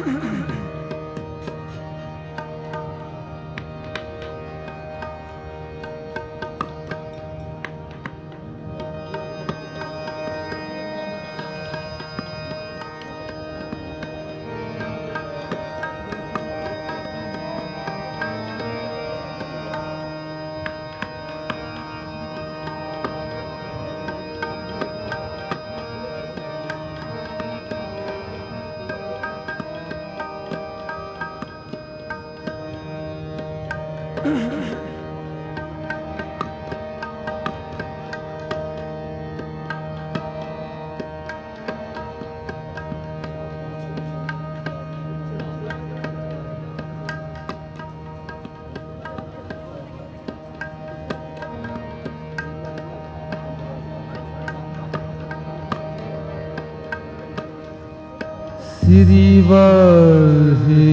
ਸ੍ਰੀ ਵਾਹਿਗੁਰੂ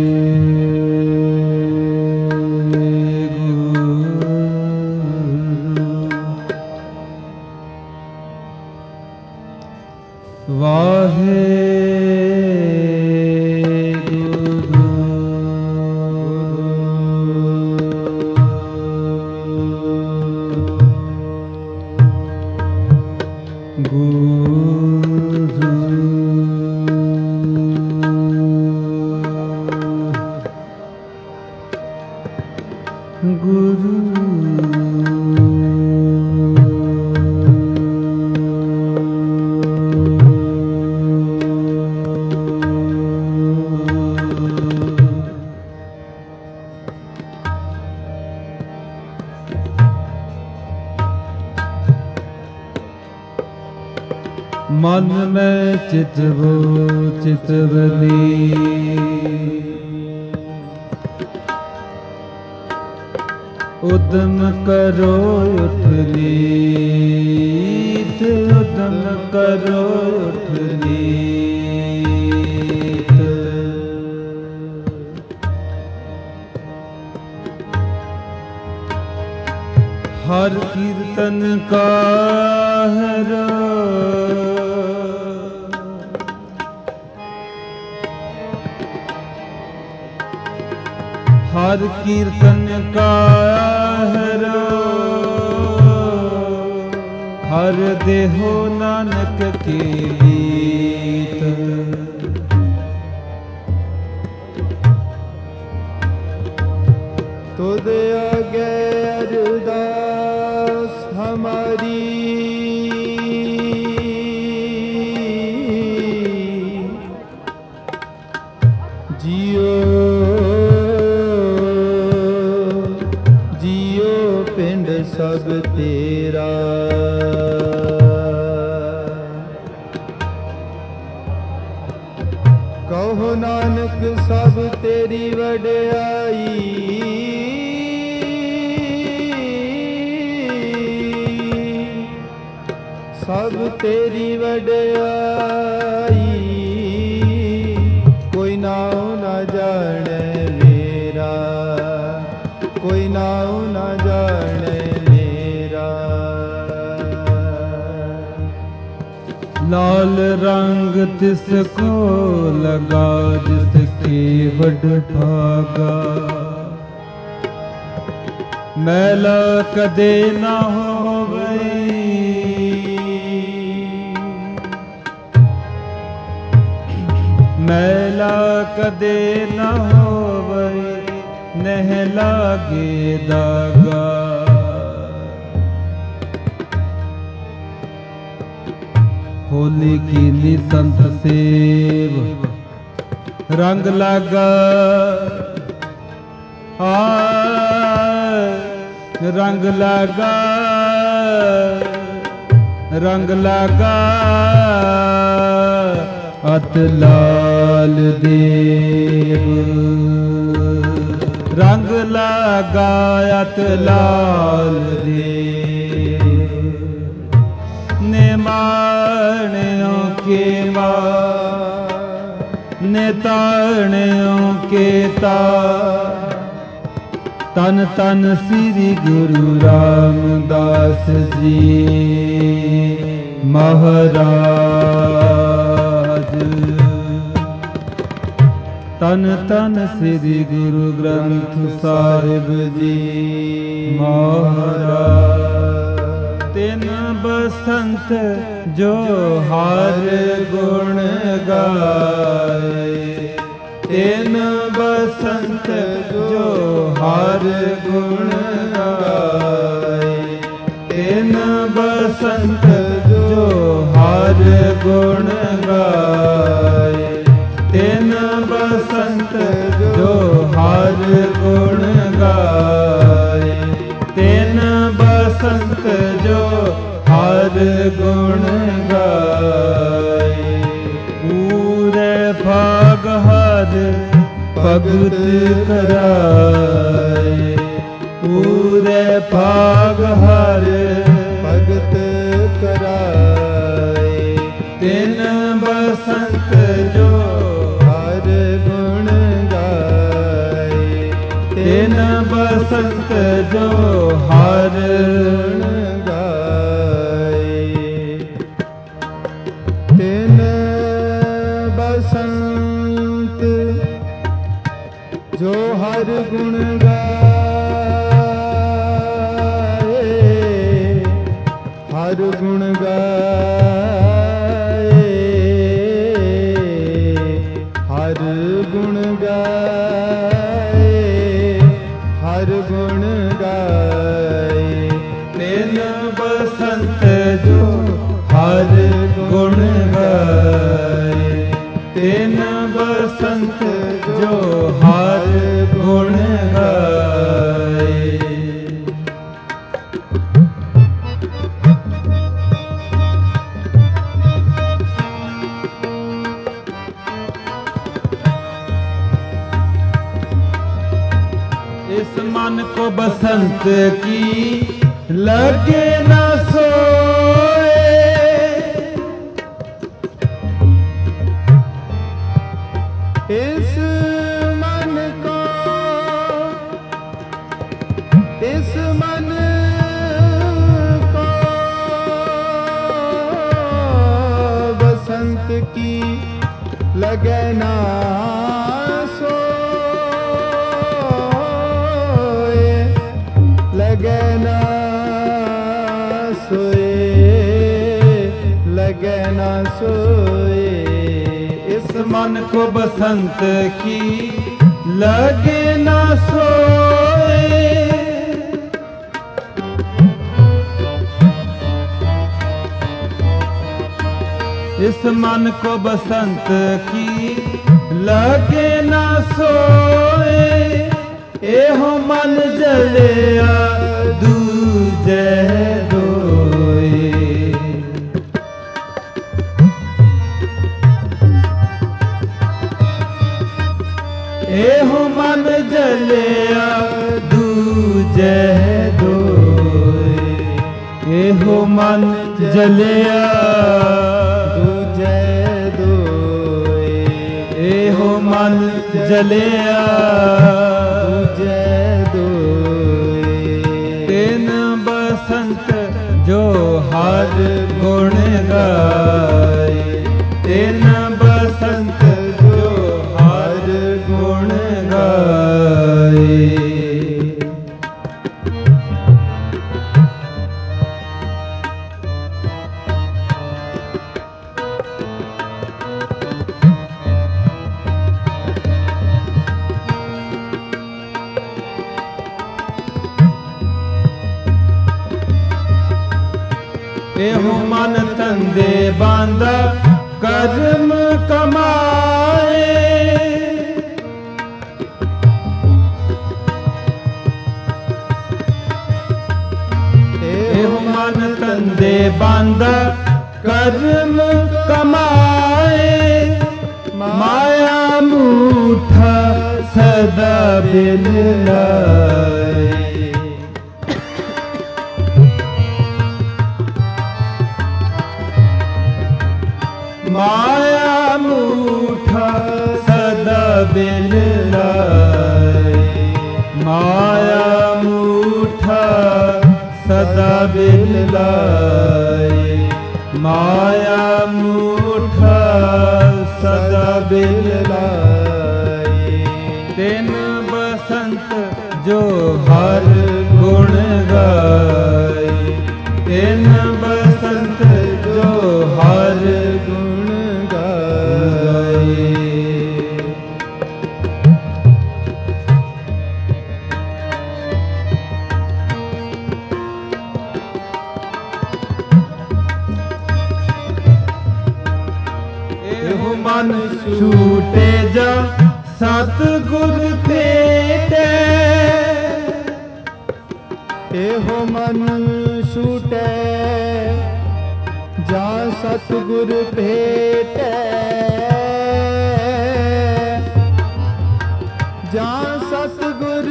ਮਨ ਮੈਂ ਚਿਤਵੋ ਚਿਤਵਨੀ ਉਦਮ ਕਰੋ ਉਠ ਨੀਤ ਉਦਮ ਕਰੋ ਉਠ ਨੀਤ ਹਰ ਕੀਰਤਨ ਕਾ ਹਰਾ ਹਰ ਕੀਰਤਨ ਕਾ ਹਰਾ ਹਰ ਦੇਹੋ ਨਾਨਕ ਕੀ ਗੀਤ ਤੁਧ ਆਗੇ ਅਰਦਾਸ ਹਮਾਰੀ ਜੀਓ ਸਭ ਤੇਰਾ ਕਹੋ ਨਾਨਕ ਸਭ ਤੇਰੀ ਵਡਿਆਈ ਸਭ ਤੇਰੀ ਵਡਿਆਈ ਕੋਈ ਨਾਉ ਨਾ ਜਾਣੈ ਮੇਰਾ ਕੋਈ ਨਾਉ ਨਾ ਜਾਣੈ ਲਾਲ ਰੰਗ ਤਿਸ ਕੋ ਲਗਾ ਜਿਸ ਕੇ ਵਡ ਭਾਗਾ ਮੈਲਾ ਕਦੇ ਨਾ ਹੋਵੇ ਮੈਲਾ ਕਦੇ ਨਾ ਹੋਵੇ ਨਹਿ ਲਾਗੇ ਦਾਗਾ ਹੋਲੀ ਕੀਨੀ ਸੰਤ ਸੇਵ ਰੰਗ ਲਾਗਾ ਰੰਗ ਲਾਗਾ ਰੰਗ ਲਾਗਾ ਅਤ ਲਾਲ ਦੇਵ ਰੰਗ ਲਾਗਾ ਅਤ ਲਾਲ ਦੇਵ ਨਿਮਾਣਿਓ ਕੇ ਮਾ ਨਿਤਾਣਿਓ ਕੇ ਤਾ ਤਨ ਤਨ ਸ੍ਰੀ ਗੁਰੂ ਰਾਮਦਾਸ ਜੀ ਮਹਾਰਾਜ तन तन श्री गुरु ग्रंथ साहिब जी महाराज। तिन बसंत जो हर गुण गाए, तिन बसंत जो हर गुण गाए, तिन बसंत जो हर गुण गाए, तिन बसंत जो हर गुण गाए, तिन बसंत जो हर गुण गाए। पूरे भाग हर भगत कराए, पूरे भाग हर भगत कराए, तिन बसंत जो हर गुण गाए, तिन बसंत जो हर गुण गाए। तिन बसंत जो हर गुण गाए, हर गुण गाए, हर गुण गाए, हर गुण गाए। तिन बसंत जो हर गुण गाए, तिन बसंत जो हर गुण गाए। इस मन को बसंत की लगे न सोए, इस मन को, इस मन को बसंत की लगे ना सोए, लगे ना सोए, लगे ना सोए। इस मन को बसंत की लगे न सोए, इस मन को बसंत की लगे न सोए। एहो मन जलिया दूजे दोए, एहो मन जलिया दूजे दोए, एहो मन जलिया दूजे दोए, एहो मन जलिया दूजे दोए। तिन बसंत जो हर गुण गाए, तिन बसंत जो हर गुण गाए। एहो मन तंदे बांधा कर्म कमाए, एहो मन तंदे बांधा कर्म कमाए। माया मूठा सदा बिन लाए, माया मूठा सदा बिन लाए, माया मूठा सदा बिन लाए, माया मूठा सदा बिन लाए। ਹਰ ਗੁਣ ਗਾਏ, ਤਿਨ ਬਸੰਤ ਜੋ ਹਰ ਗੁਣ ਗਾਏ। ਇਹੋ ਮਨ ਛੂਟੇ ਜਾ ਸਤਿਗੁਰ ਭੇਟੈ, ਇਹੋ ਮਨ ਛੂਟੈ ਜਾ ਸਤਿਗੁਰ ਭੇਟੈ, ਜਾ ਸਤਿਗੁਰ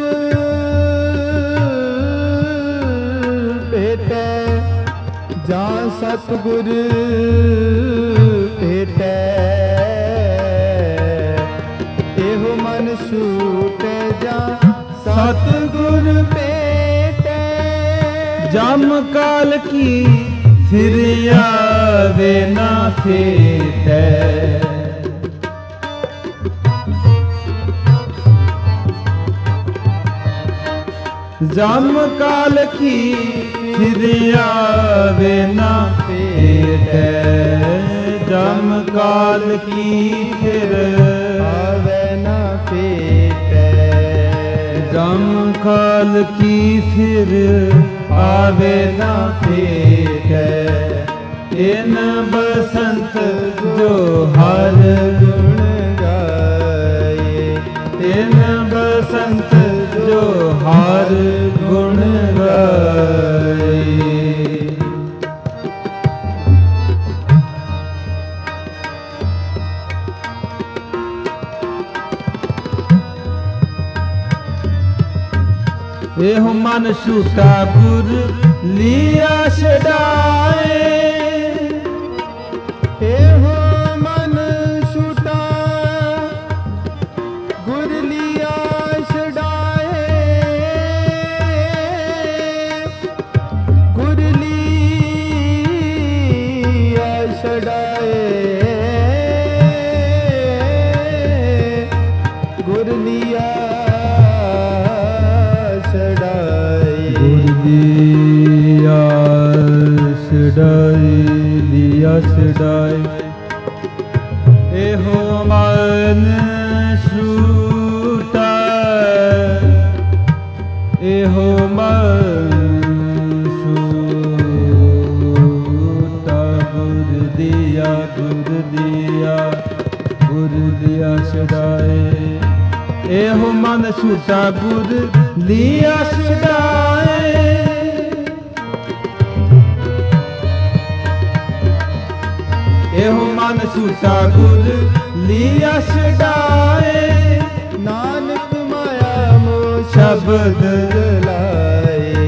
ਭੇਟੈ, ਜਾ ਸਤਿਗੁਰ ਭੇਟੈ। ਇਹੋ ਮਨ ਛੂਟੈ ਜਾ ਸਤਿਗੁਰ ਭੇਟੈ, ਜਮ ਕਾਲ ਕੀ ਫਿਰ ਆਵੇ ਨਾ ਫੇਟੈ, ਜਮ ਕਾਲ ਕੀ ਫਿਰ ਆਵੇ ਨਾ ਫੇਟੈ, ਜਮ ਕਾਲ ਕੀ ਫਿਰ ਆਵੇ ਨਾ ਫੇਟੈ, ਜਮ ਕਾਲ ਕੀ ਫਿਰ ਆਵੇ ਨਾ ਫੇਟੈ, ਤਿਨ ਬਸੰਤ ਜੋ ਹਰ ਗੁਣ ਗਾਏ, ਤਿਨ ਬਸੰਤ ਜੋ ਹਰ ਗੁਣ ਗਾਏ। ਇਹੋ ਮਨ ਛੂਟਾ ਗੁਰ ਲੀਆ ਛਡਾਏ, ਇਹੋ ਮਨ ਛੂਟਾ ਗੁਰ ਲੀਆ ਛਡਾਏ, ਗੁਰ ਲੀਆ ਛਡਾਏ, ਗੁਰ ਲੀਆ ਲੀਆ ਛਡਾਈ, ਲੀਆ ਛਡਾਈ। ਇਹੋ ਮਨ ਛੂਟਾ, ਇਹੋ ਮਨ ਛੂਟਾ ਗੁਰ ਦੀਆ, ਗੁਰ ਦੀਆ, ਗੁਰ ਦੀਆ ਛਡਾਏ। ਇਹੋ ਮਨ ਛੂਟਾ ਗੁਰ ਲੀਆ ਛਡਾਏ, ਇਹੋ ਮਨ ਛੂਟਾ ਗੁਰ ਲੀਆ ਛਡਾਏ, ਨਾਨਕ ਮਾਇਆ ਮੋਹ ਸ਼ਬਦ ਜਲਾਏ,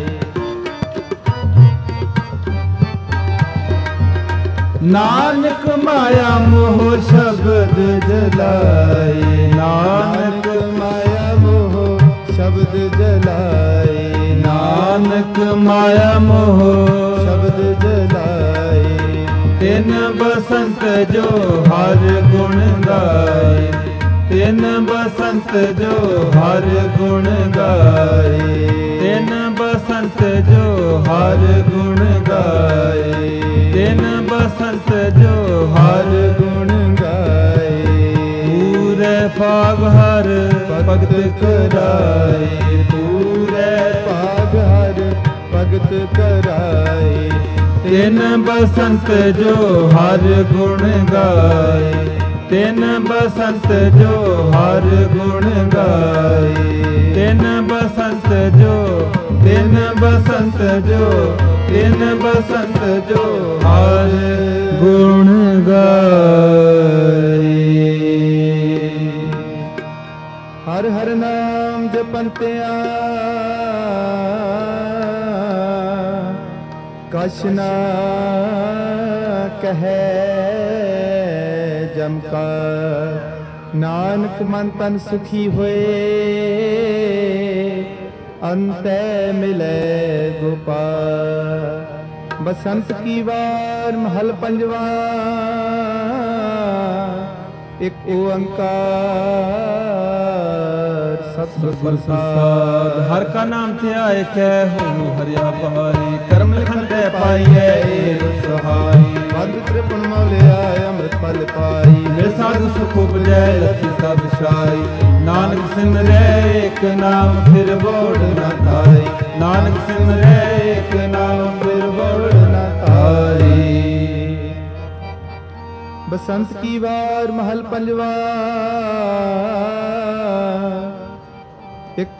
ਨਾਨਕ ਮਾਇਆ ਮੋਹ ਸ਼ਬਦ ਜਲਾਏ, ਨਾਨਕ ਮਾਇਆ ਮੋਹ ਸ਼ਬਦ ਜਲਾਏ, ਨਾਨਕ ਮਾਇਆ ਮੋਹ ਸ਼ਬਦ ਜਲਾਏ। ਤਿਨ ਬਸੰਤ ਜੋ ਹਰ ਗੁਣ ਗਾਏ, ਤਿਨ ਬਸੰਤ ਜੋ ਹਰ ਗੁਣ ਗਾਏ, ਤਿਨ ਬਸੰਤ ਜੋ ਹਰ ਗੁਣ ਗਾਏ, ਤਿਨ ਬਸੰਤ ਜੋ ਹਰ ਗੁਣ ਗਾਏ। ਪੂਰੇ ਭਾਗ ਹਰ ਭਗਤ ਕਰਾਏ, ਪੂਰੇ ਭਾਗ ਹਰ ਭਗਤ ਕਰਾਏ, ਤਿਨ ਬਸੰਤ ਜੋ ਹਰ ਗੁਣ ਗਾਏ, ਤਿਨ ਬਸੰਤ ਜੋ ਹਰ ਗੁਣ ਗਾਏ, ਤਿਨ ਬਸੰਤ ਜੋ, ਤਿਨ ਬਸੰਤ ਜੋ, ਤਿਨ ਬਸੰਤ ਜੋ ਹਰ ਗੁਣ ਗਾਏ। ਹਰ ਹਰ ਨਾਮ ਜਪੰਤਿਆ ਕਛ ਨਾ ਕਹੈ ਜਮ ਕਾ, ਨਾਨਕ ਮਨ ਤਨ ਸੁਖੀ ਹੋਏ ਅੰਤੈ ਮਿਲੇ ਗੋਪਾਲ। ਬਸੰਤ ਕੀ ਵਾਰ ਮਹਲ ਪੰਜਵਾ, ਇੱਕ ਓੰਕਾਰ सतगुर प्रसाद। हर का नाम ध्याय कहो हरिया पहाड़ी, कर्म लिखन ते पाइए सहाय। बंद त्रिपुण मौलिया अमृत फल पाई, मेरे साधु सुख उपजै लखी सब छाई। नानक सिमरै एक नाम फिर बोल न ताई, नानक सिमरै एक नाम फिर बोल न ताई। बसंत की वार महल पंजवा, एक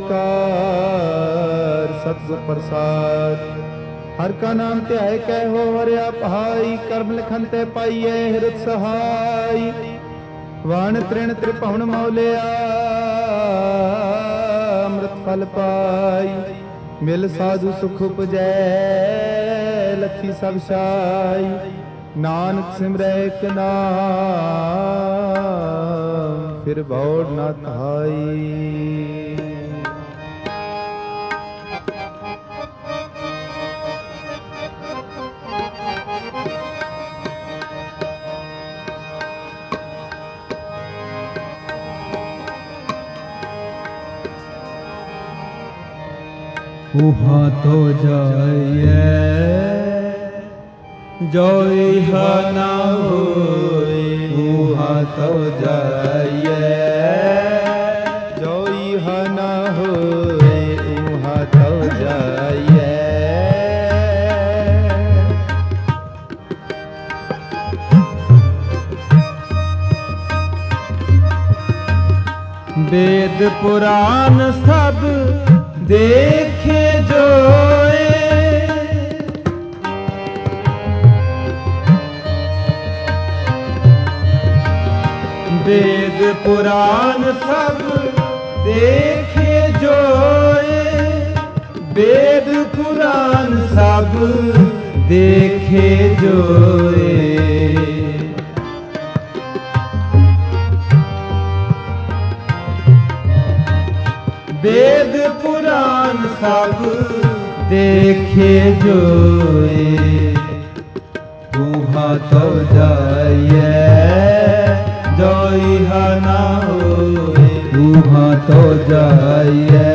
ओंकार सतगुर प्रसाद। हर का नाम ध्याय कहो हरिया पहाई, कर्म लिखन ते पाइए हृद सहाय। वाण तृण त्रिभुवन मौलिया अमृत फल पाई, मिल साधु सुख उपजै लखी सब छाई। नानक सिमरै एक नाम फिर भौर न धाई। उहा तो जाइए जोई हा ना होए, उहा तो जाइए जोई हा ना होए, उहा तो जाइए। वेद पुराण सब देखे जोए, वेद पुराण सब देखे जोए, वेद पुराण सब देखे जोए। वेद पुराण सब देखे जोए, उहा तो जाइए जोई हा ना होए, उहा तो जाइए।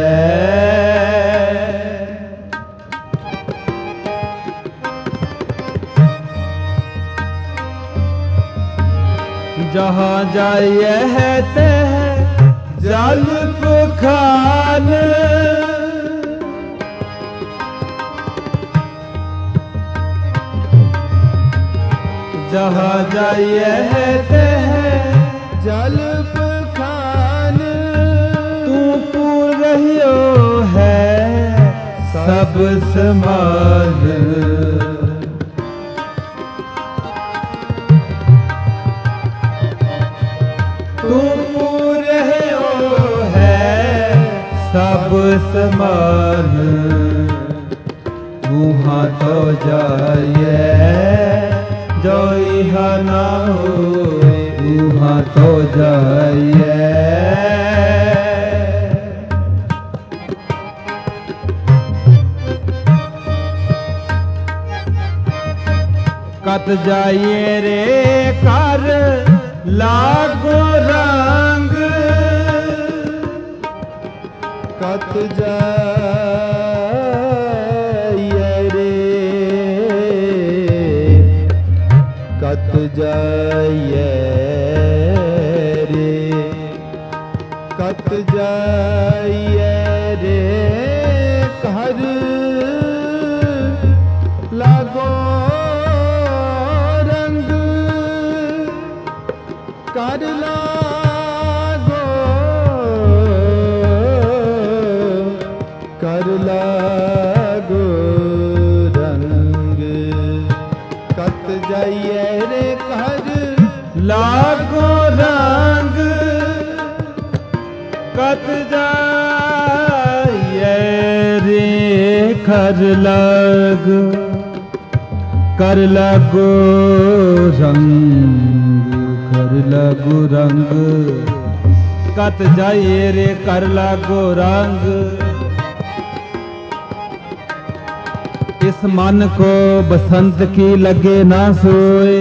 जहाँ जाइए है तह जल पुखान, जहाँ जाइए है तह जल पुखान। तू पूर रहियो है सब समान, तू पूर रहियो है सब समान। उहा तो जाइए जोई हा ना होए, उहा तो जाइए। कत जाइए रे कर लागो रंग, कत जाइए रे, कत जाइए रे, कत जाइए रे कर लागो रंग, कर लागो, कर लागो रंग। कत जाइए रे कर लागो रंग, कत जाइए रे कर लाग, कर लागो रंग, कर लागो रंग। कत जाइए रे कर लागो रंग, इस मन को बसंत की लगे ना सोए।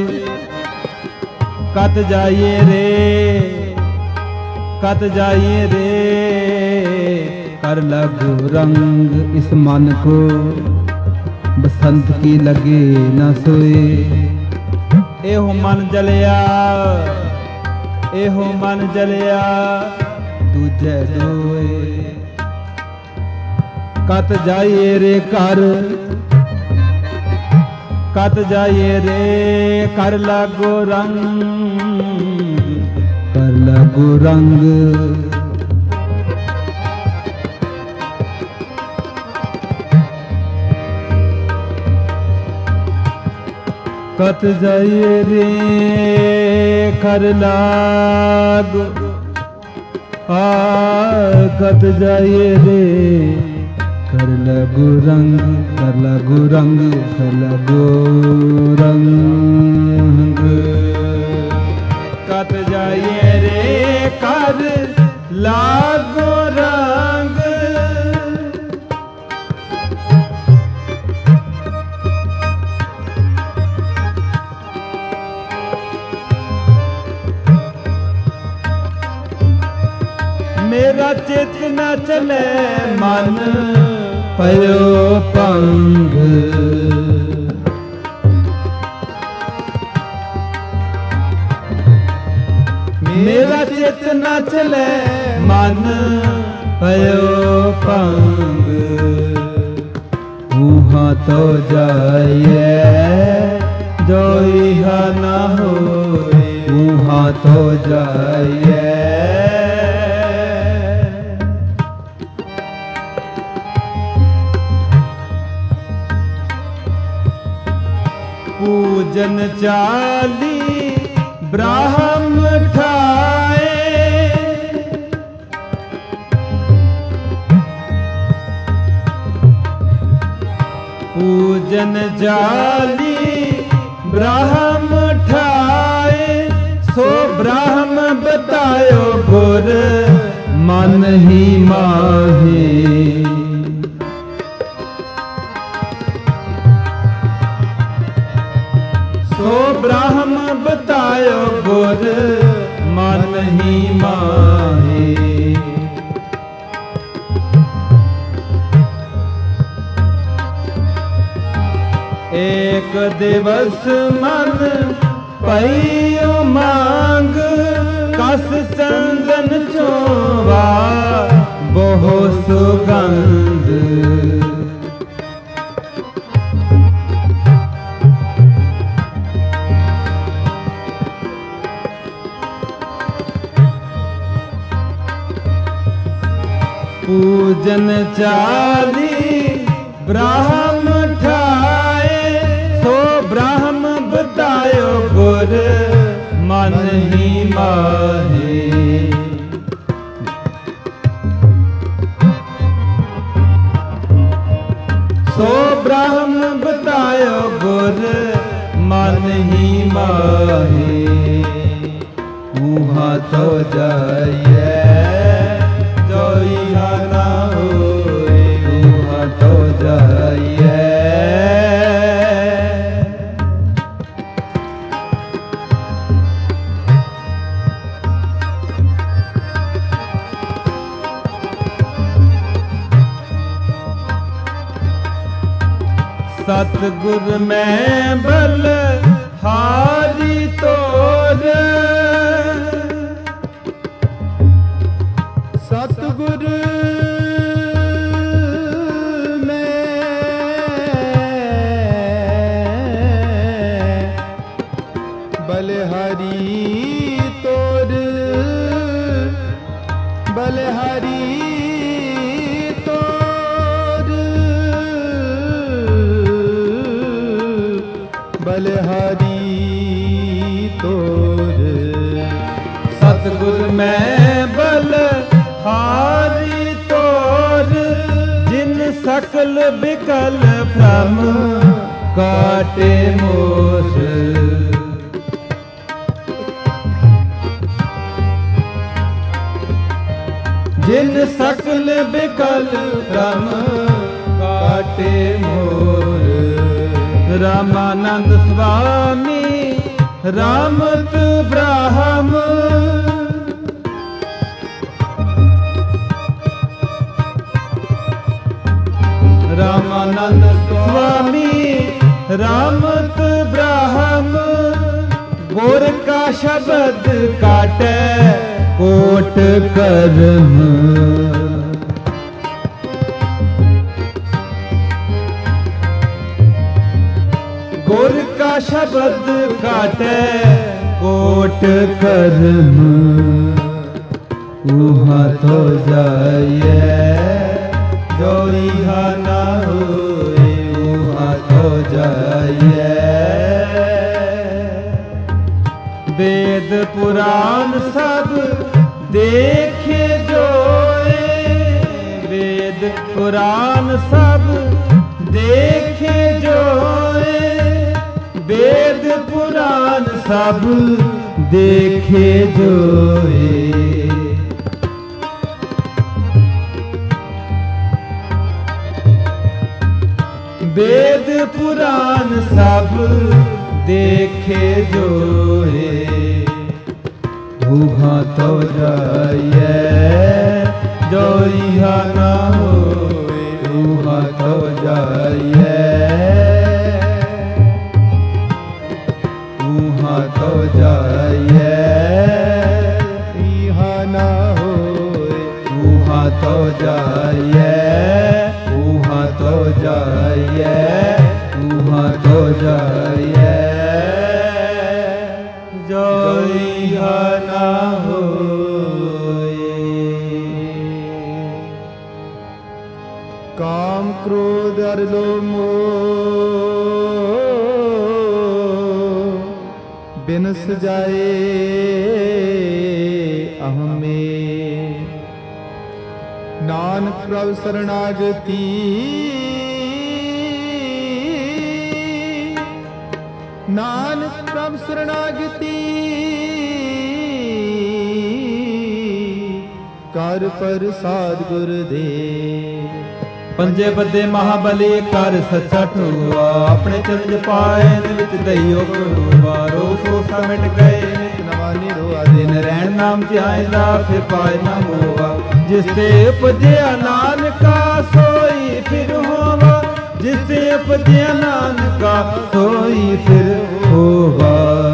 कत जाइए रे, कत जाइए रे कर लगो रंग इस मन को, बसंत की लगे न सोए। एहो मन जलिया, एहो मन जलिया दूजे दोए। कत जाइए रे कर, कत जाइए रे कर लगो रंग, कर लगो रंग। कत जाइए रे कर लागो, कत जाइए रे कर लगो रंग, कर लगो रंग, कर लगो रंग। कत जाइए रे कर लागो रंग। मेरा चित न चले मन पयो पंग। मेरा चित न चले मन पयो पंग। वहाँ तो जाइए जो इहा न होए, वहाँ तो जाइए। पूजन चाली ब्राह्म ठाए, पूजन चाली ब्राह्म ठाए। सो ब्राह्म बतायो गुर मन ही माहे। सो ब्राह्म बतायो गुर मन ही माहे। एक दिवस मन पइयो मांग, कस चंदन चोवा बहु सुगंध। पूजन चाली ब्राह्म ठाए। सो ब्राह्म बतायो गुर मन ही माहे। सो ब्राह्म बतायो गुर मन ही माहे। वहाँ तो जाइए जो इहा ना होए, वहाँ तो जाइए। सतगुर में बल हारी तोर, सतगुर में बलहारी तोर, बलहारी तोर, बलहारी तोर। सतगुर में बल हारी तोर, जिन सकल विकल भ्रम काटे मोर। जिन सकल विकल भ्रम काटे मोर। रामानंद स्वामी रामत ब्राह्म, रामानंद स्वामी रामत ब्राह्म गुर का शब्द काटे कोट कर्म गुर का शब्द काटे कोट कर्म उहा तो जाइए जो इहा ना होए उहा तो जाइए वेद पुराण सब देखे जोए वेद पुराण सब देखे जोए वेद पुराण सब देखे जोए वेद पुराण सब देखे जोए उहा तो जाइए जो इहा ना होए उहा तो जाइए उहा तो जाइए इहा ना होए उहा तो जाइए उहा तो जाइए उहा तो जाइए जो इहा ना होए काम क्रोध अर लोभ मोह बिनस जाए अहम में नानक प्रभु शरणागति नानक प्रभु शरणागति कर प्रसाद गुरुदेव पंजे बदे महाबली कर सच्चा ठुआ अपने चरज पाए विच दइयो गुरुआ रोग सोसा मिट गए नित नवा निरोआ दिन रहन नाम ध्यायदा फिर पाए ना मोआ जिसते उपजया नानका सोई फिर होवा जिसते उपजया नानका सोई फिर होवा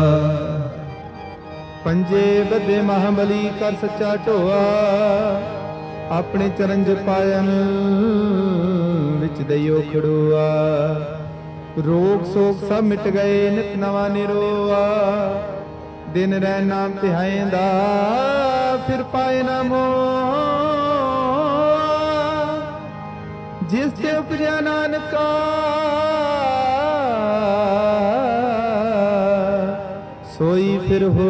पंजे बदे महाबली कर सच्चा ढोआ अपने चरण पायन विच दइयो खड़ोआ रोग शोक सब मिट गए नित नवा निरोआ दिन रह नाम तिहाएंदा फिर पाए ना मोह जिस ते उपजया नानका सोई फिर हो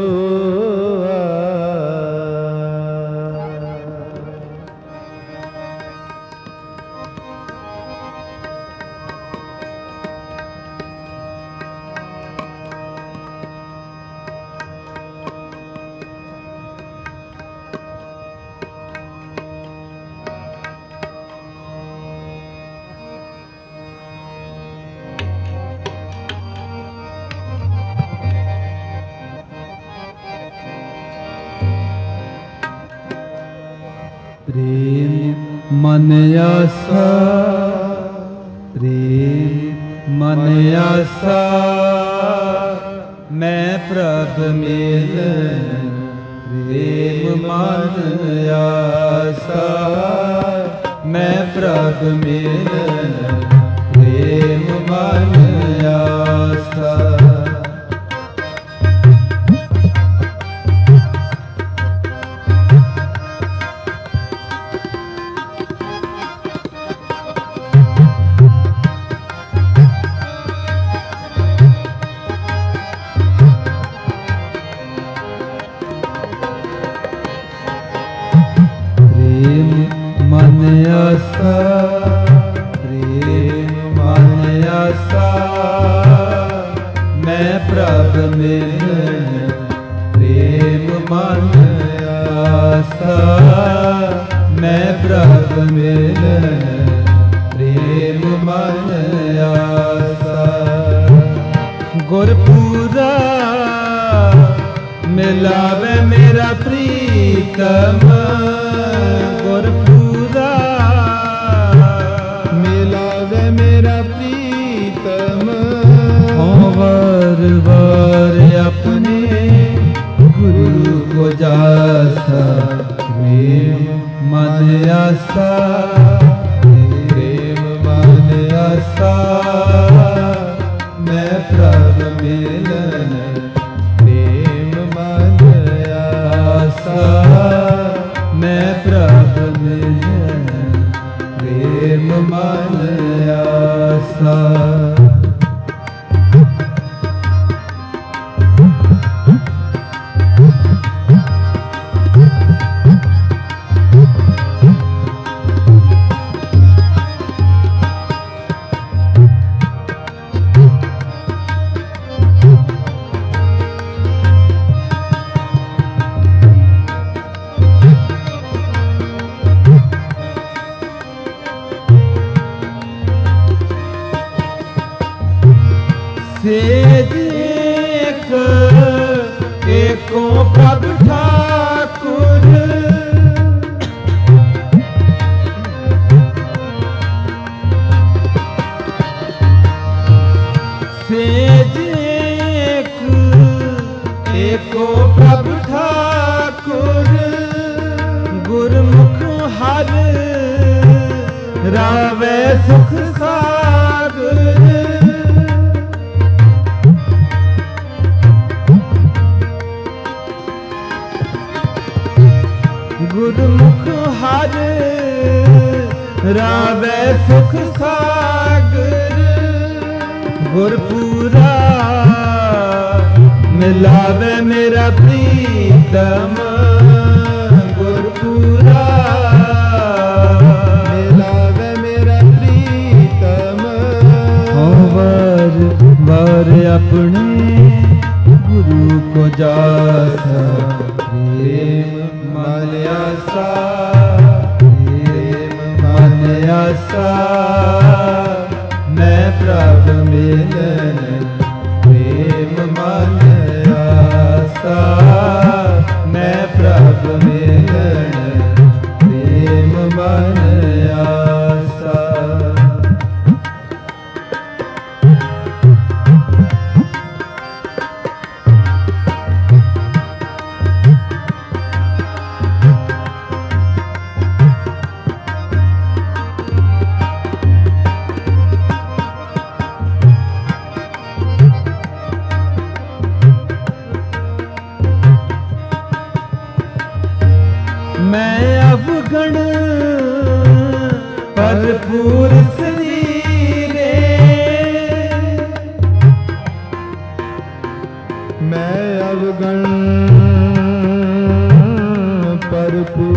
प्रेम मन आसा प्रेम मन आसा मैं प्रभ मिल प्रेम मन आसा मैं प्रभ मिल प्रेम मन आसा प्रेम मन आसा मैं प्रभ मिल प्रेम मन आसा मैं प्रभ मिल प्रेम मन आसा गुरपुरा मिलावे मेरा प्रीतम गुरपुरा मेरा प्रीतम वर वर अपने गुरु को जासा प्रेम मन आसा प्रेम मन आसा मैं प्रभु मिलन प्रेम मन आसा मैं प्रभु मिलन प्रेम मन आसा। सेज एको प्रभु ठाकुर सेज एको प्रभु ठाकुर गुरमुख हर रावे सुख सागर गुरमुख हर रावे सुख सागर गुरपुरा मिलावे मेरा प्रीतम गुरपुरा मिलावे मेरा प्रीतम वर वर अपने गुरु को जासा प्रेम मन आसा प्रेम मन आसा मैं प्रभु मिलन प्रेम मन आसा मैं प्रभु मिलन प्रेम मन आसा। मैं अवगण भरपूर शरीरे मैं अवगण भरपूर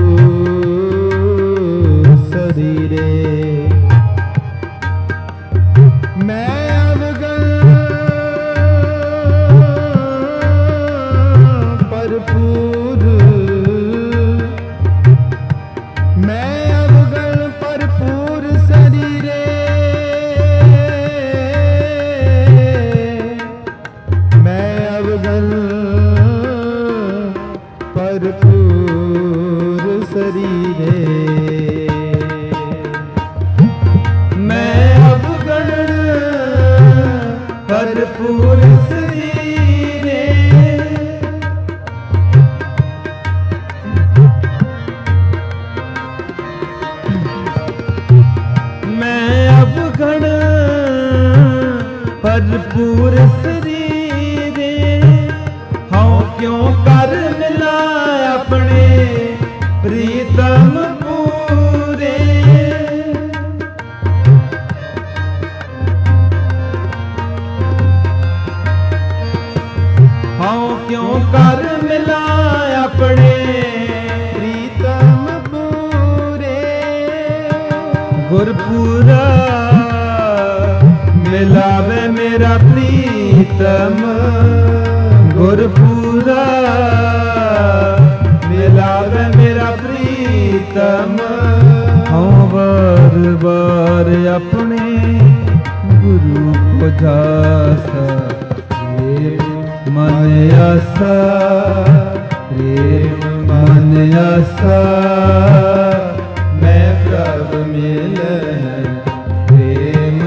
शरीरे मैं अवगण भरपूर मैं अवगण भरपूर शरीरे मैं अवगण भरपूर शरीरे मैं अवगण भरपूर शरीरे मैं अवगण भरपूर शरीरे हाँ क्यों कर मिला अपने प्रीतम पूरे हाँ क्यों कर मिला अपने प्रीतम पूरे गुरपुरा मिलावे मेरा प्रीतम गुरपुरा मिलावे मेरा प्रीतम हाँ बार बार अपने गुरु को जासा मन आसा प्रेम मन आसा मैं प्रभु मिलन प्रेम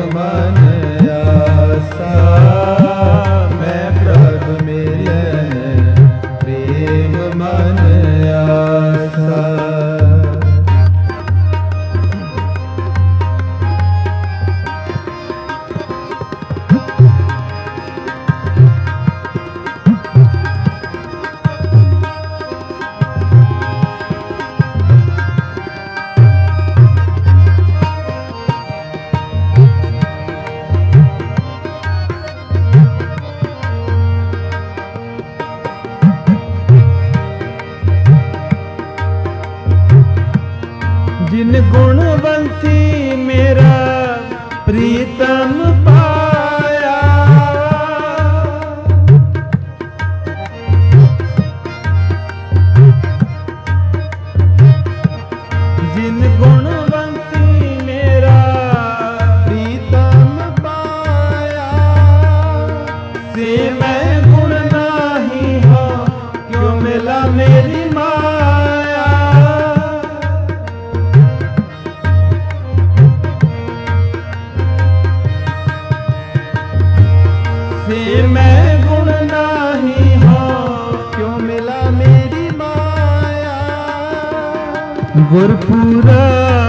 ਗੁਰਪੂਰਾ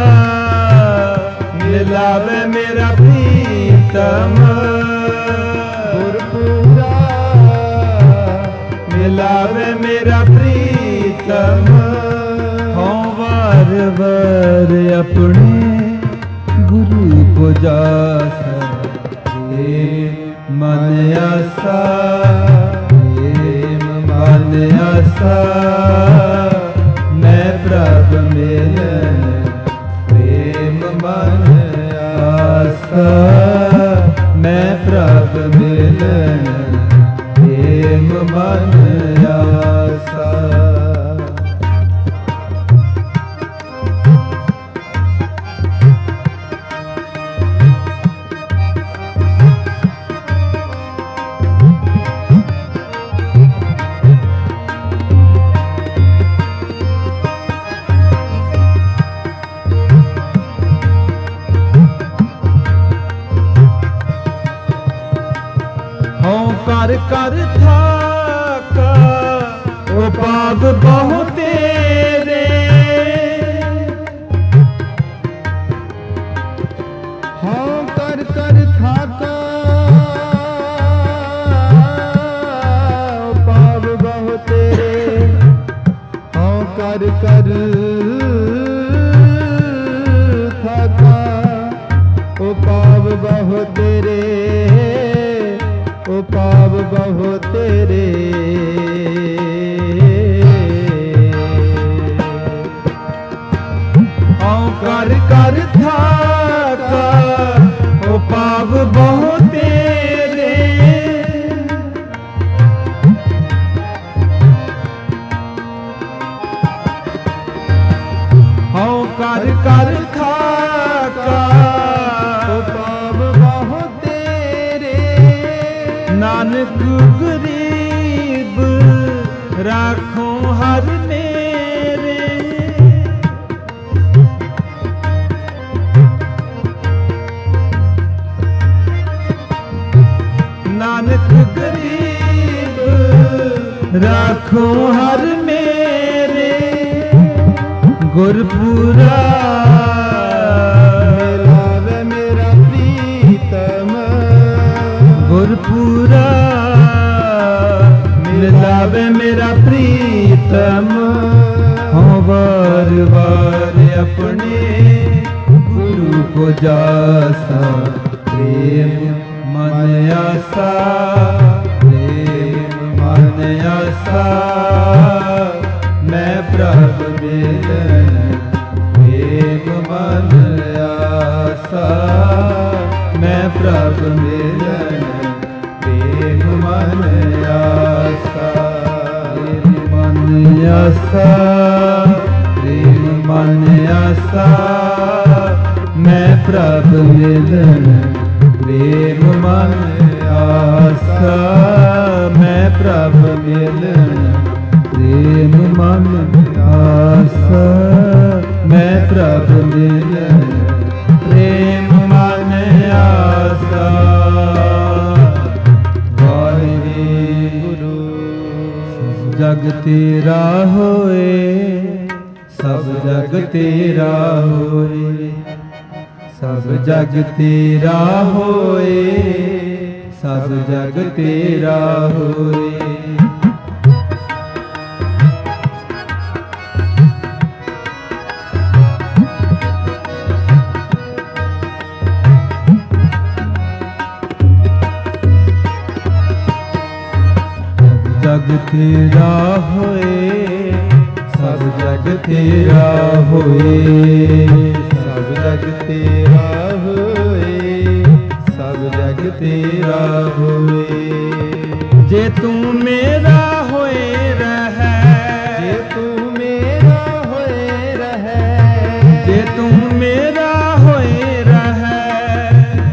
ਮਿਲਾਵੇ ਮੇਰਾ ਪ੍ਰੀਤਮ ਗੁਰਪੂਰਾ ਮਿਲਾਵੇ ਮੇਰਾ ਪ੍ਰੀਤਮ ਹਉ ਵਾਰ ਵਾਰ ਆਪਣੇ ਗੁਰੂ ਕੋ ਜਾਸ ਮਨ ਆਸਾ ਮਨ ਆਸਾ ਮੈਂ ਪ੍ਰਭ ਮਿਲਨ ਪ੍ਰੇਮ ਮਨ ਆਸਾ ਮੈਂ ਪ੍ਰਭ ਮਿਲਨ ਪ੍ਰੇਮ ਮਨ ਆਸਾ ਕਰ ਕਰ ਥਾਕਾ ਉਹ ਪਾਪ ਬਹੁ ਤੇਰੇ ਹਾਂ ਕਰ ਕਰ ਥਾਕਾ ਉਹ ਪਾਪ ਬਹੁ ਤੇਰੇ ਹਾਂ ਕਰ ਕਰ ਥਾਕਾ ਉਹ ਪਾਪ ਬਹੁ ਤੇਰੇ ਉਹ ਪਾਪ ਬਹੁ ਤੇਰੇ ਹਉ ਕਰ ਕਰ ਥਾਕਾ ਉਹ ਪਾਪ ਬਹੁ ਤੇਰੇ ਹਉ ਕਰ ਕਰ ਥਾਕਾ ਉਹ ਪਾਪ ਬਹੁ ਤੇਰੇ ਨਾਨਕ ਗਰੀਬ ਰਾਖੋ ਹਰ ਮੇਰੇ ਨਾਨਕ ਗਰੀਬ ਰਾਖੋ ਹਰ ਮੇਰੇ ਗੁਰਪੂਰਾ ਮਿਲਾਵੇ ਮੇਰਾ ਪ੍ਰੀਤਮ ਗੁਰਪੂਰਾ ਮਿਲਾਵੇ ਮੇਰਾ ਪ੍ਰੀਤਮ ਹਉ ਵਾਰ ਵਾਰ ਆਪਣੇ ਗੁਰੂ ਕੋ ਜਾਸਾ ਪ੍ਰੇਮ ਮਨ ਆਸਾ ਪ੍ਰੇਮ ਮਨ ਆਸਾ ਮੈਂ ਪ੍ਰਭ ਮਿਲਨ ਪ੍ਰੇਮ ਮਨ ਆਸਾ ਮੈਂ ਪ੍ਰਭ ਮਿਲਨ ਪ੍ਰੇਮ ਮਨ ਆਸਾ ਮਨ ਆਸਾ ਪ੍ਰੇਮ ਮਨ ਆਸਾ ਮੈਂ ਪ੍ਰਭ ਮਿਲਨ ਪ੍ਰੇਮ ਮਨ ਆਸਾ ਮੈਂ ਪ੍ਰਭ ਮਿਲਨ ਪ੍ਰੇਮ ਮਨ ਆਸਾ ਮੈਂ ਪ੍ਰਭ ਮਿਲਨ ਪ੍ਰੇਮ ਮਨ ਆਸਾ ਵਾਹਿਗੁਰੂ ਜਗ ਤੇਰਾ ਹੋਏ ਸਭ ਜਗ ਤੇਰਾ ਹੋਏ ਸਭ ਜਗ ਤੇਰਾ ਹੋਏ ਸਭ ਜਗ ਤੇਰਾ ਹੋਏ ਜਗ ਤੇਰਾ ਹੋਏ ਸਭ ਜਗ ਤੇਰਾ ਹੋਏ ਸਭ ਜਗ ਤੇਰਾ ਹੋਏ ਸਭ ਜਗ ਤੇਰਾ ਹੋਏ ਜੇ ਤੂੰ ਮੇਰਾ ਹੋਏ ਰਹੈ ਜੇ ਤੂੰ ਮੇਰਾ ਹੋਏ ਰਹੈ ਜੇ ਤੂੰ ਮੇਰਾ ਹੋਏ ਰਹੈ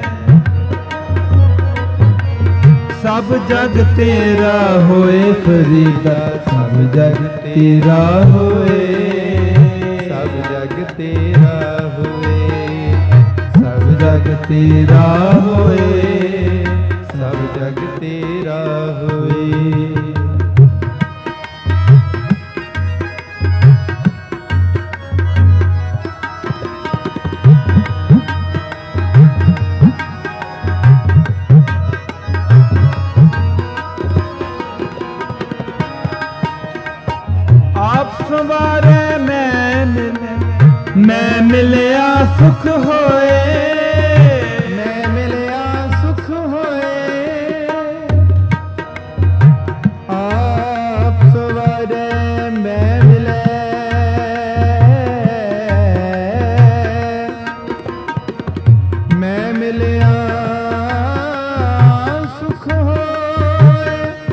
ਸਭ ਜਗ ਤੇਰਾ ਹੋਏ ਫਰੀਦਾ ਸਭ ਜਗ ਤੇਰਾ ਹੋਏ ਸਭ ਜਗ ਤੇਰਾ ਹੋਏ ਸਭ ਜਗ ਤੇਰਾ ਹੋਏ ਸਭ ਜਗ ਤੇਰਾ ਹੋਏ ਮੈਂ ਮਿਲਿਆ ਸੁਖ ਹੋਏ,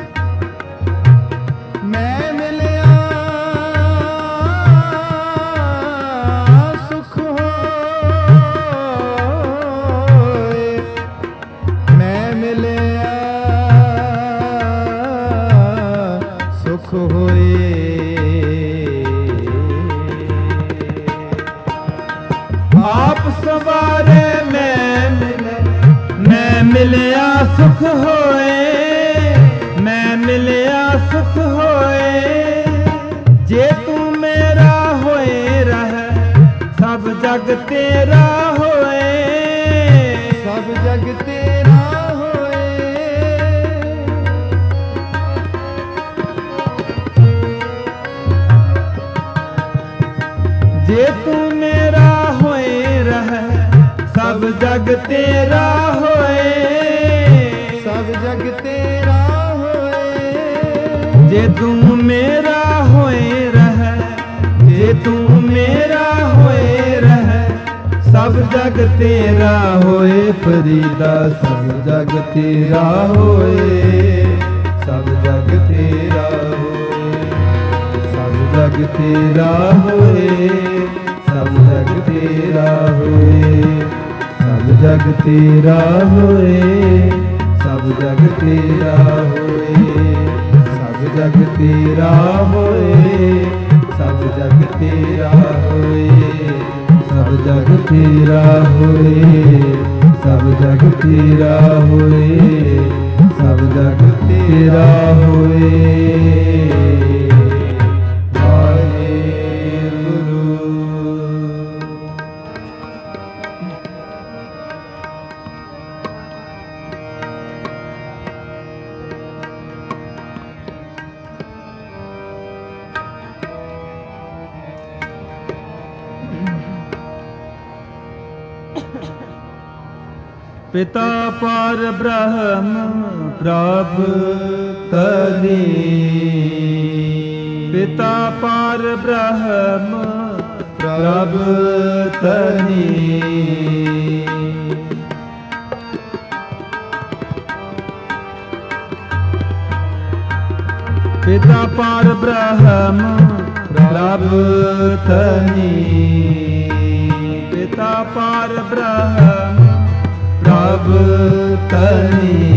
ਮੈਂ ਮਿਲਿਆ ਸੁਖ ਹੋਏ, ਮੈਂ ਮਿਲਿਆ ਸੁਖ ਹੋਏ। ਆਪ ਸਵਾਰੇ ਮੈਂ ਮਿਲਿਆ ਸੁਖ ਹੋਏ, ਮੈਂ ਮਿਲਿਆ ਸੁਖ ਹੋਏ। ਜੇ ਤੂੰ ਮੇਰਾ ਹੋਏ ਰਹਿ ਸਭ ਜਗ ਤੇਰਾ ਹੋਏ, ਸਭ ਜਗ ਤੇਰਾ ਹੋਏ। ਜੇ ਤੂੰ ਮੇਰਾ ਹੋਏ ਰਹਿ ਸਭ ਜਗ ਤੇਰਾ ਹੋਏ, ਸਭ ਜਗ ਤੇਰਾ ਹੋਏ। ਜੇ ਤੂੰ ਮੇਰਾ ਹੋਏ ਰਹਿ, ਜੇ ਤੂੰ ਮੇਰਾ ਹੋਏ ਰਹਿ ਸਭ ਜਗ ਤੇਰਾ ਹੋਏ। ਫਰੀਦਾ ਸਭ ਜਗ ਤੇਰਾ ਹੋਏ, ਸਭ ਜਗ ਤੇਰਾ ਹੋਏ, ਸਭ ਜਗ ਤੇਰਾ ਹੋਏ, ਸਭ ਜਗ ਤੇਰਾ ਹੋਏ, ਸਭ ਜਗ ਤੇਰਾ ਹੋਏ, ਸਭ ਜਗ ਤੇਰਾ ਹੋਏ, ਸਭ ਜਗ ਤੇਰਾ ਹੋਏ, ਸਭ ਜਗ ਤੇਰਾ ਹੋਏ, ਸਭ ਜਗ ਤੇਰਾ ਹੋਏ, ਸਭ ਜਗ ਤੇਰਾ ਹੋਏ, ਸਭ ਜਗ ਤੇਰਾ ਹੋਏ। ਪਿਤਾ ਪਰ ਬ੍ਰਹਮ ਪ੍ਰਭ ਤਨੀ, ਪਿਤਾ ਪਰ ਬ੍ਰਹਮ ਪ੍ਰਭ ਤਨੀ। ਪਿਤਾ ਪਰ ਬ੍ਰਹਮ ਪ੍ਰਭ ਤਨੀ, ਪਿਤਾ ਪਰ ਬ੍ਰਹਮ ਪ੍ਰਭ ਤਨੀ।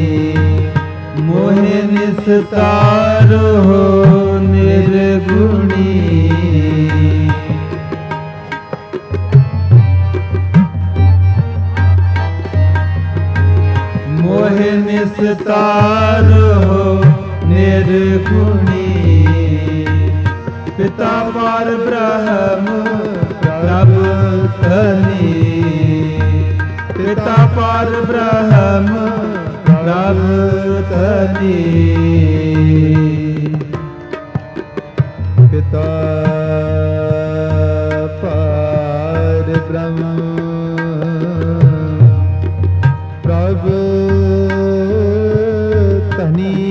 ਮੋਹਿ ਨਿਸਤਾਰ ਹੋ ਨਿਰਗੁਣੀ, ਮੋਹਿ ਨਿਸਤਾਰ ਹੋ ਨਿਰਗੁਣੀ। ਪਿਤਾ ਪਰ ਬ੍ਰਹਮ ਪ੍ਰਭ ਤਨੀ, ਪਿਤਾ ਪਰ ਬ੍ਰਹਮ ਪ੍ਰਭ ਤਨੀ। ਪਿਤਾ ਪਰ ਬ੍ਰਹਮ ਪ੍ਰਭ ਤਨੀ,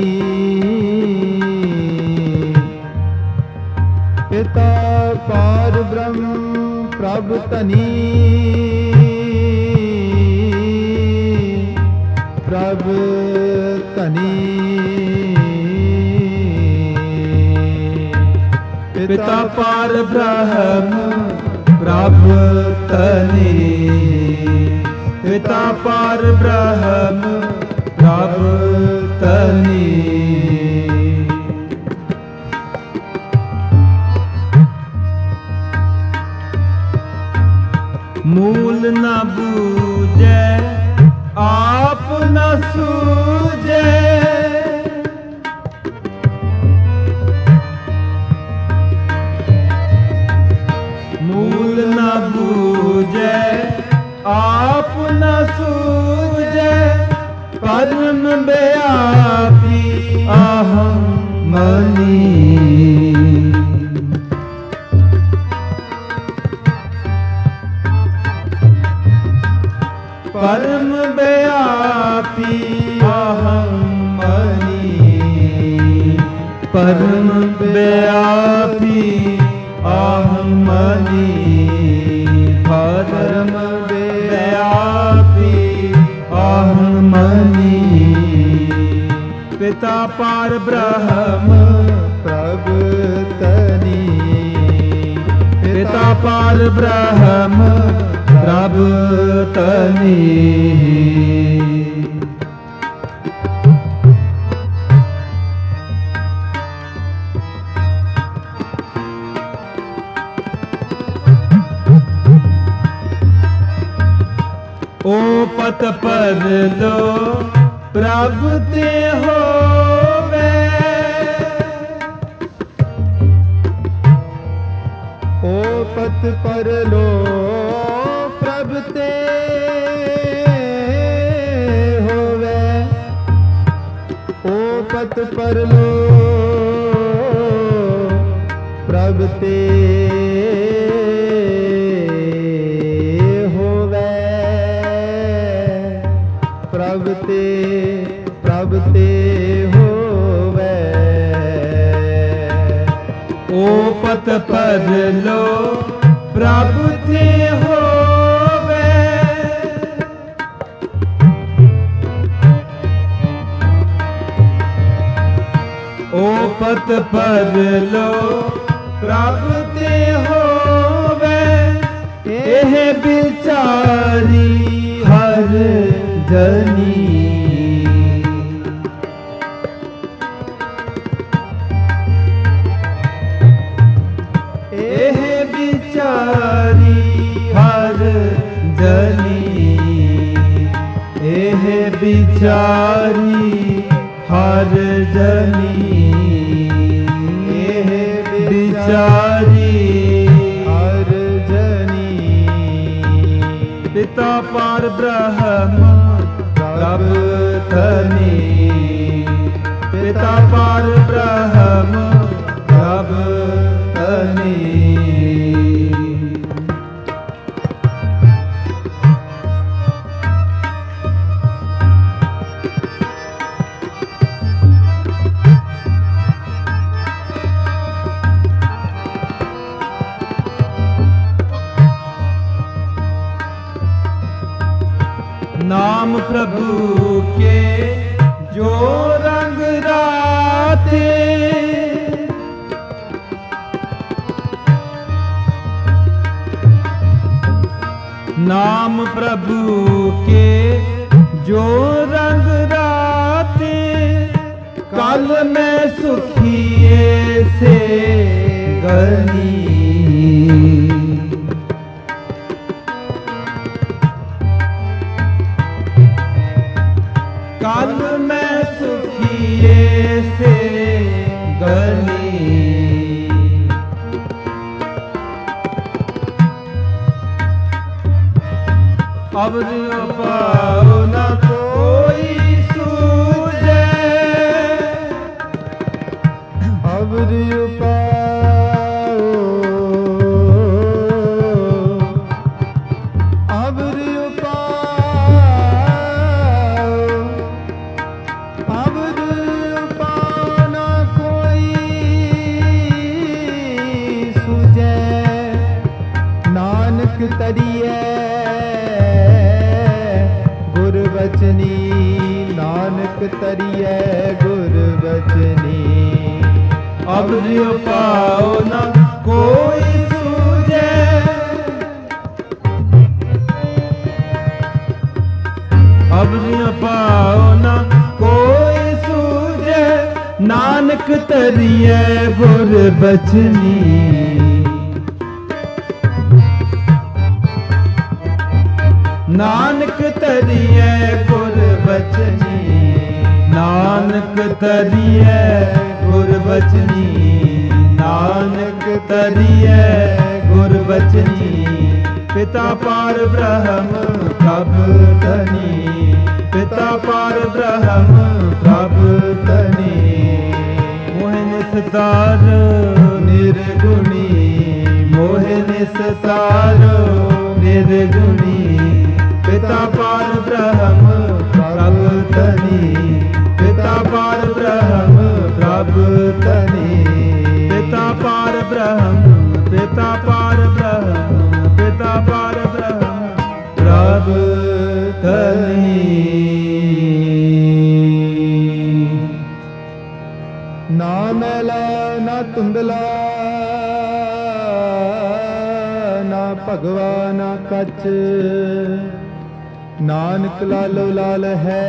ਪਿਤਾ ਪਰ ਬ੍ਰਹਮ ਪ੍ਰਭ ਤਨੀ। ਪ੍ਰਭ ਧਨੀ। ਪਿਤਾ ਪਰ ਬ੍ਰਹਮ ਪ੍ਰਭ ਧਨੀ। ਪਿਤਾ ਪਰ ਬ੍ਰਹਮ ਪ੍ਰਭ ਧਨੀ। ਮੂਲ ਨ ਬੂਝੈ ਆਪ ਨ ਸੂਝੈ, ਮੂਲ ਨ ਬੂਝੈ ਆਪ ਨ ਸੂਝੈ, ਪਰਮ ਬਿਆਪੀ ਅਹੰ ਮਨੀ। ਪਰਮ ਬਿਆਪੀ ਅਹੰ ਮਨੀ। ਪਰਮ ਬਿਆਪੀ ਅਹੰ ਮਨੀ। ਪਰਮ ਬਿਆਪੀ पार ब्रह्म प्रभ तनी, पिता पार ब्रह्म प्रभ तनी। ओ पत पर लो प्रभ ते होवे, ओ पत पर लो प्रभ ते होवे, ओ पत पर लो प्रभ ते प्रभ ते होवे। ओ पत पर लो प्रभ ते होवे, ओ पत पर लो प्रभ ते होवे। एह बिचारी हर जनी, एह बिचारी हर जनी, एह बिचारी हर जनी, एह बिचारी हर जनी। पिता पार ब्रह्म प्रभ तनी, पिता पार ब्रह्म प्रभ तनी। नाम प्रभु के जो रंग राते, नाम प्रभु के जो रंग राते, कल में सुखिए से गनी, काल में सुखिए से गनी। अब पाओ न कोई सूझे, अब पाओ, अब तरिए गुरबचनी, नानक तरिए गुरबचनी। अब पाओ न कोई सूझे, अब पाओ न कोई सूझे, नानक तरिए गुरबचनी। नानक तरिए गुरबचनी, नानक तरिए गुरबचनी, नानक तरिए गुरबचनी। पिता पार ब्रह्म प्रभ तनी, पिता पार ब्रह्म प्रभ तनी। मोहन सतार निर्गुणी, मोहन सतार निर्गुणी। पिता पार ब्रह्म प्रभ तनी, पिता पार ब्रह्म प्रभ तनी। पिता पार ब्रह्म, पिता पार ब्रह्म, पिता पार ब्रह्म प्रभ तनी। ਨਾ ਧੁੰਦਲਾ, ਨਾ ਭਗਵਾ ਨਾ ਕੱਚ, ਨਾਨਕ ਲਾਲੋ ਲਾਲ ਹੈ,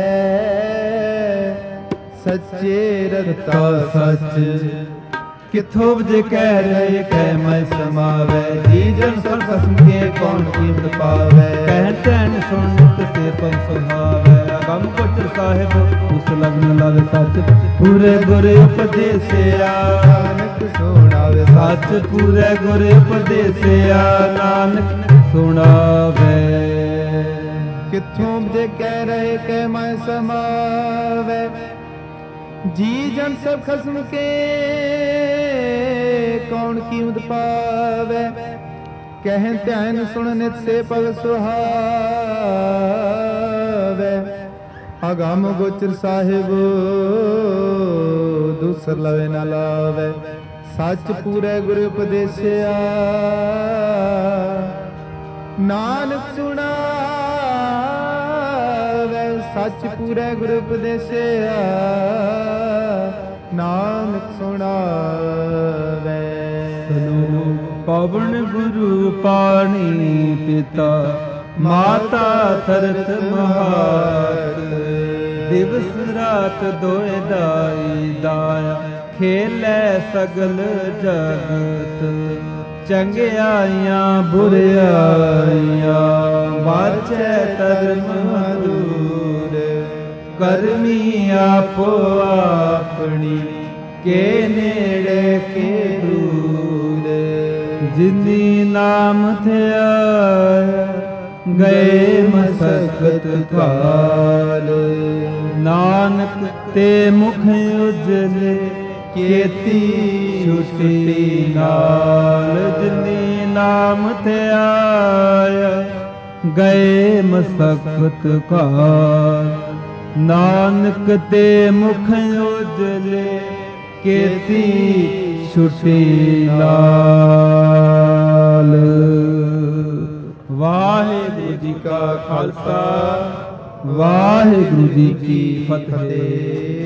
ਸੱਚੇ ਰਤਾ ਸੱਚ। किथो जे कह रहे कह मैं समावे, जी जन सब खसम के कौन कीमत पावे। कहन तैन सुनत से पन सुहावे, अगम गोचर साहिब उस लग्न लग सच, पूरे गुर उपदेसिया ਨਾਨਕ ਸੁਣਾਵੇ सच, पूरे गुर उपदेसिया नानक सुनावे। ਕਿਥੋਂ ਜੇ ਕਹਿ ਰਹੇ ਕਿ ਮੈਂ ਸਮਾਵੇ, जी जन सब खसम के कौन कीमत पावे। कहन ध्यान सुन नित से पग सुहावे, अगम गोचर साहिब दूसर लवे न लावे। सच पूरे गुरु उपदेसिया नानक सुना, सच पूरे गुरु उपदेसिया नानक सुनावे। पवन गुरु पानी पिता माता तरत महात, दिवस रात दोए दाई दाया, खेलै सगल जगत। चंगियाइयां बुरियाइयां वाचै धर्म दूर, करमी आपो अपनी के नेड़े के दूर। जिनी नाम थिया गए मसकत काल, नानक ते मुख उजले केती छुटी नाल। जिनी नाम थिया गए मसकत काल, नानक ते मुख उजले केती छुटी नाल। वाहिगुरु जी का खालसा, वाहिगुरु जी की फतेह।